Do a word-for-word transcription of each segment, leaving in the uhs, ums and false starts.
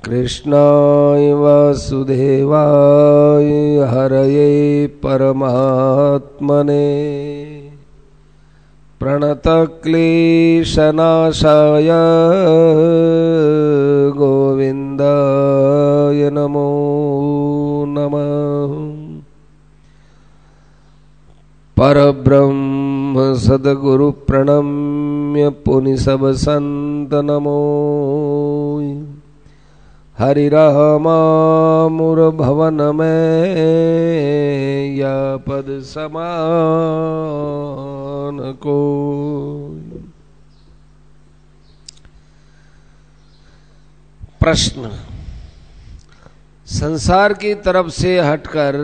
कृष्णाय वासुदेवाय हरये परमात्मने प्रणतक्लेशनाशाय गोविन्दाय नमो नमः। परब्रह्म सद्गुरु प्रणम्य पुनि सब संत नमो। हरिरामामुर भवन में या पद समान को। प्रश्न, संसार की तरफ से हटकर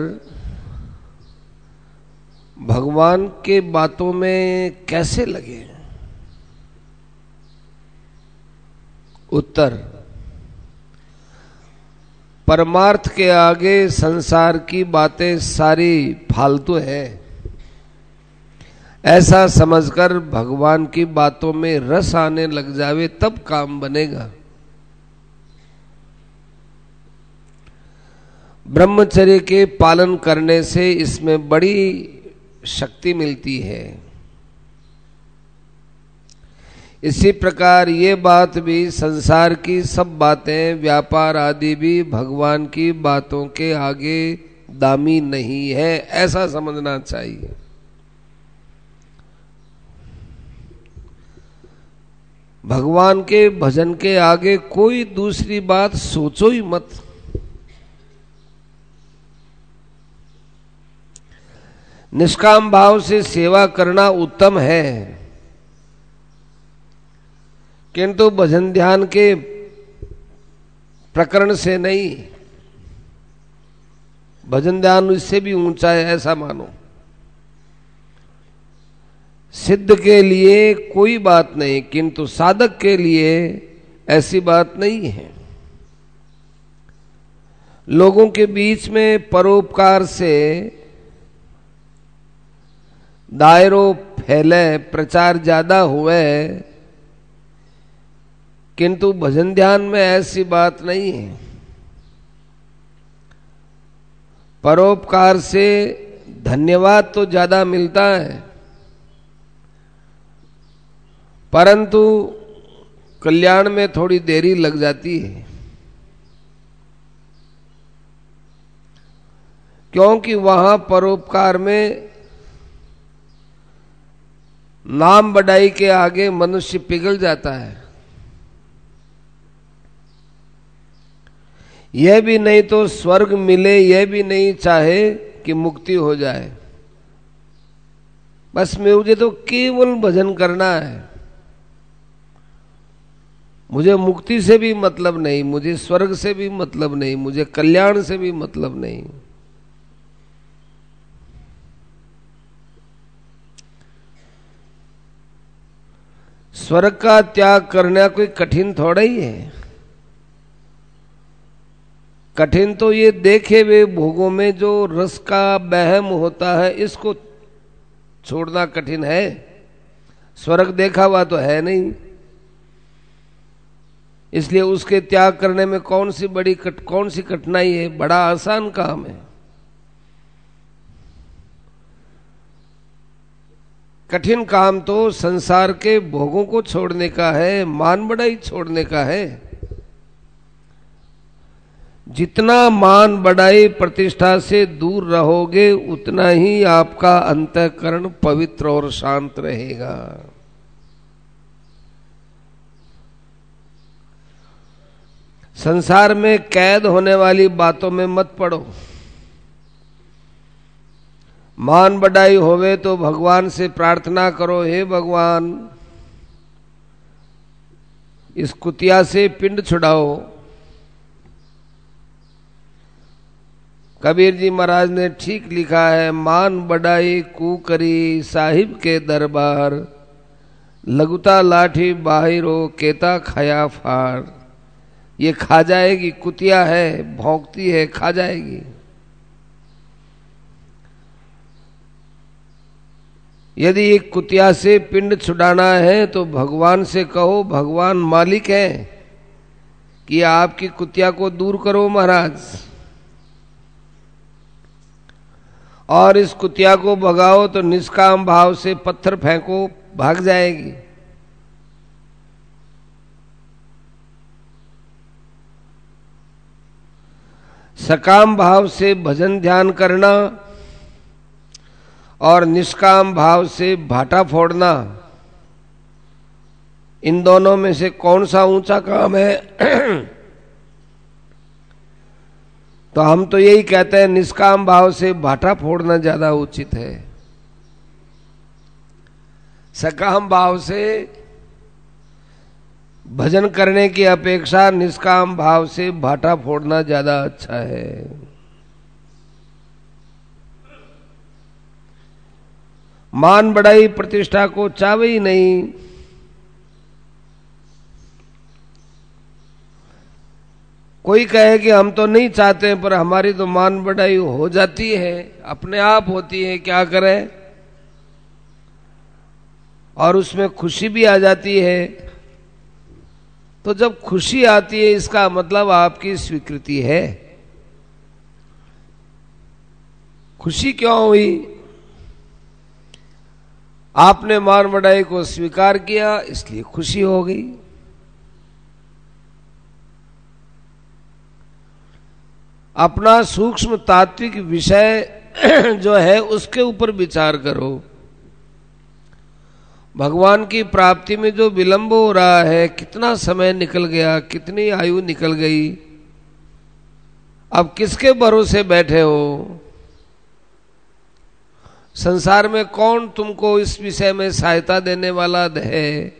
भगवान के बातों में कैसे लगे? उत्तर, परमार्थ के आगे संसार की बातें सारी फालतू है, ऐसा समझकर भगवान की बातों में रस आने लग जावे तब काम बनेगा। ब्रह्मचर्य के पालन करने से इसमें बड़ी शक्ति मिलती है। इसी प्रकार ये बात भी, संसार की सब बातें, व्यापार आदि भी भगवान की बातों के आगे दामी नहीं है, ऐसा समझना चाहिए। भगवान के भजन के आगे कोई दूसरी बात सोचो ही मत। निष्काम भाव से सेवा करना उत्तम है, किंतु भजन ध्यान के प्रकरण से नहीं। भजन ध्यान इससे भी ऊंचा है, ऐसा मानो। सिद्ध के लिए कोई बात नहीं, किंतु साधक के लिए ऐसी बात नहीं है। लोगों के बीच में परोपकार से दायरो फैले, प्रचार ज्यादा हुए, किंतु भजन ध्यान में ऐसी बात नहीं है। परोपकार से धन्यवाद तो ज्यादा मिलता है, परंतु कल्याण में थोड़ी देरी लग जाती है, क्योंकि वहां परोपकार में नाम बढ़ाई के आगे मनुष्य पिघल जाता है। यह भी नहीं तो स्वर्ग मिले, यह भी नहीं चाहे कि मुक्ति हो जाए। बस मुझे तो केवल भजन करना है, मुझे मुक्ति से भी मतलब नहीं, मुझे स्वर्ग से भी मतलब नहीं, मुझे कल्याण से भी मतलब नहीं। स्वर्ग का त्याग करना कोई कठिन थोड़ा ही है। कठिन तो ये देखे हुए भोगों में जो रस का बहम होता है, इसको छोड़ना कठिन है। स्वर्ग देखा हुआ तो है नहीं, इसलिए उसके त्याग करने में कौन सी बड़ी कट, कौन सी कठिनाई है? बड़ा आसान काम है। कठिन काम तो संसार के भोगों को छोड़ने का है, मान बढ़ाई छोड़ने का है। जितना मान बढ़ाई प्रतिष्ठा से दूर रहोगे, उतना ही आपका अंतःकरण पवित्र और शांत रहेगा। संसार में कैद होने वाली बातों में मत पड़ो। मान बढ़ाई होवे तो भगवान से प्रार्थना करो, हे भगवान इस कुतिया से पिंड छुड़ाओ। कबीर जी महाराज ने ठीक लिखा है, मान बढ़ाई कुकरी साहिब के दरबार, लगुता लाठी बाहिरो केता खाया फाड़। ये खा जाएगी, कुतिया है, भौंकती है, खा जाएगी। यदि एक कुतिया से पिंड छुड़ाना है तो भगवान से कहो, भगवान मालिक है कि आपकी कुतिया को दूर करो महाराज, और इस कुतिया को भगाओ तो निष्काम भाव से पत्थर फेंको, भाग जाएगी। सकाम भाव से भजन ध्यान करना और निष्काम भाव से भाटा फोड़ना, इन दोनों में से कौन सा ऊंचा काम है? तो हम तो यही कहते हैं निष्काम भाव से भाटा फोड़ना ज्यादा उचित है। सकाम भाव से भजन करने की अपेक्षा निष्काम भाव से भाटा फोड़ना ज्यादा अच्छा है। मान बढ़ाई प्रतिष्ठा को चावे ही नहीं। कोई कहे कि हम तो नहीं चाहते, पर हमारी तो मान बढ़ाई हो जाती है, अपने आप होती है, क्या करें, और उसमें खुशी भी आ जाती है। तो जब खुशी आती है इसका मतलब आपकी स्वीकृति है। खुशी क्यों हुई? आपने मान बढ़ाई को स्वीकार किया, इसलिए खुशी हो गई। अपना सूक्ष्म तात्विक विषय जो है उसके ऊपर विचार करो। भगवान की प्राप्ति में जो विलंब हो रहा है, कितना समय निकल गया, कितनी आयु निकल गई, अब किसके भरोसे बैठे हो? संसार में कौन तुमको इस विषय में सहायता देने वाला है?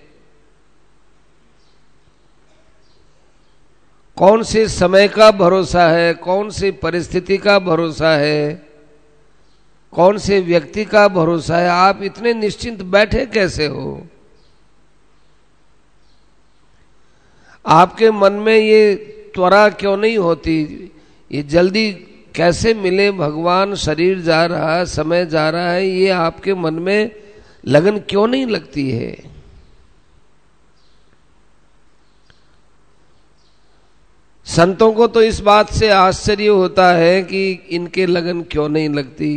कौन से समय का भरोसा है? कौन सी परिस्थिति का भरोसा है? कौन से व्यक्ति का भरोसा है? आप इतने निश्चिंत बैठे कैसे हो? आपके मन में ये त्वरा क्यों नहीं होती? ये जल्दी कैसे मिले भगवान? शरीर जा रहा है, समय जा रहा है, ये आपके मन में लगन क्यों नहीं लगती है? संतों को तो इस बात से आश्चर्य होता है कि इनके लगन क्यों नहीं लगती,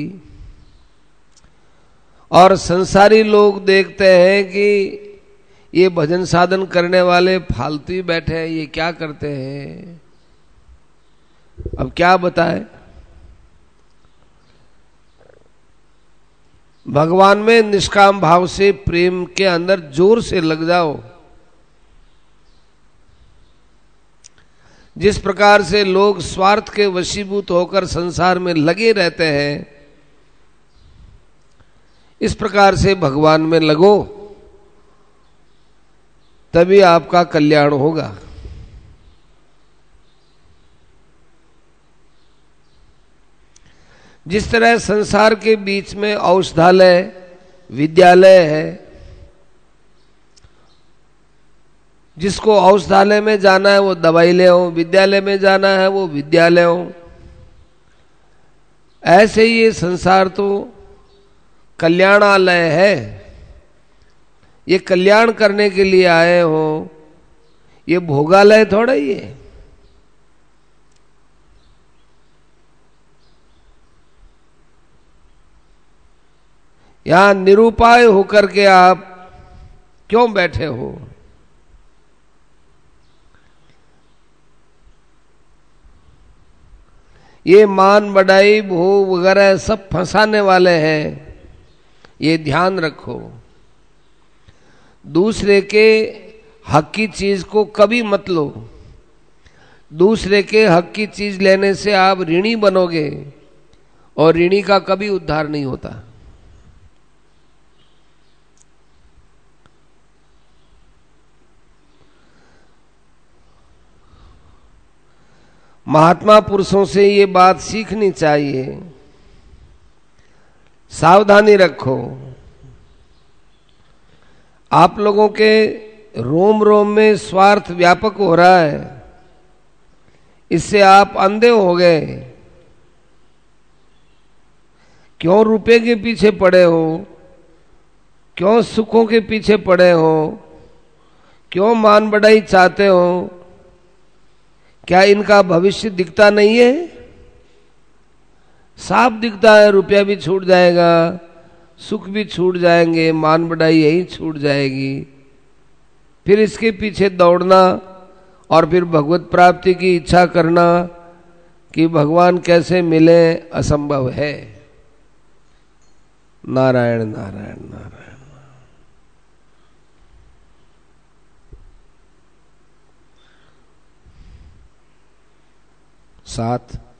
और संसारी लोग देखते हैं कि ये भजन साधन करने वाले फालतू ही बैठे हैं, ये क्या करते हैं। अब क्या बताएं? भगवान में निष्काम भाव से प्रेम के अंदर जोर से लग जाओ। जिस प्रकार से लोग स्वार्थ के वशीभूत होकर संसार में लगे रहते हैं, इस प्रकार से भगवान में लगो, तभी आपका कल्याण होगा। जिस तरह संसार के बीच में औषधालय, विद्यालय है, जिसको औषधालय में जाना है वो दवाई ले हो, विद्यालय में जाना है वो विद्यालय हो, ऐसे ही ये संसार तो कल्याणालय है। ये कल्याण करने के लिए आए हो, ये भोगालय थोड़ा ही है। यहां निरुपाय होकर के आप क्यों बैठे हो? ये मान बढ़ाई भोग वगैरह सब फंसाने वाले हैं, ये ध्यान रखो। दूसरे के हक की चीज को कभी मत लो। दूसरे के हक की चीज लेने से आप ऋणी बनोगे, और ऋणी का कभी उद्धार नहीं होता। महात्मा पुरुषों से ये बात सीखनी चाहिए। सावधानी रखो। आप लोगों के रोम रोम में स्वार्थ व्यापक हो रहा है, इससे आप अंधे हो गए। क्यों रुपए के पीछे पड़े हो? क्यों सुखों के पीछे पड़े हो? क्यों मान बढ़ाई चाहते हो? क्या इनका भविष्य दिखता नहीं है? साफ दिखता है, रुपया भी छूट जाएगा, सुख भी छूट जाएंगे, मान बढ़ाई यही छूट जाएगी। फिर इसके पीछे दौड़ना और फिर भगवत प्राप्ति की इच्छा करना कि भगवान कैसे मिले, असंभव है। नारायण नारायण नारायण। सात